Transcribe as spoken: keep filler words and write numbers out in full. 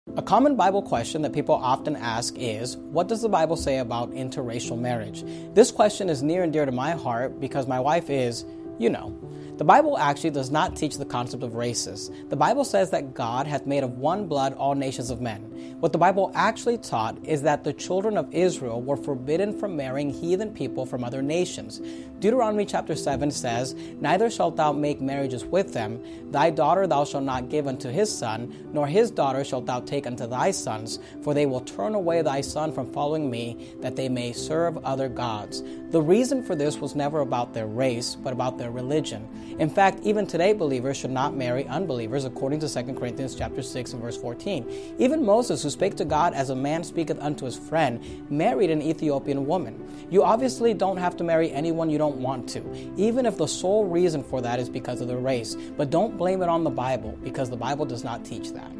A common Bible question that people often ask is, what does the Bible say about interracial marriage? This question is near and dear to my heart because my wife is, you know. The Bible actually does not teach the concept of races. The Bible says that God hath made of one blood all nations of men. What the Bible actually taught is that the children of Israel were forbidden from marrying heathen people from other nations. Deuteronomy chapter seven says, Neither shalt thou make marriages with them. Thy daughter thou shalt not give unto his son, nor his daughter shalt thou take unto thy sons, for they will turn away thy son from following me, that they may serve other gods. The reason for this was never about their race, but about their religion. In fact, even today, believers should not marry unbelievers, according to Second Corinthians chapter six and verse fourteen. Even Moses, who spake to God as a man speaketh unto his friend, married an Ethiopian woman. You obviously don't have to marry anyone you don't want to, even if the sole reason for that is because of their race. But don't blame it on the Bible, because the Bible does not teach that.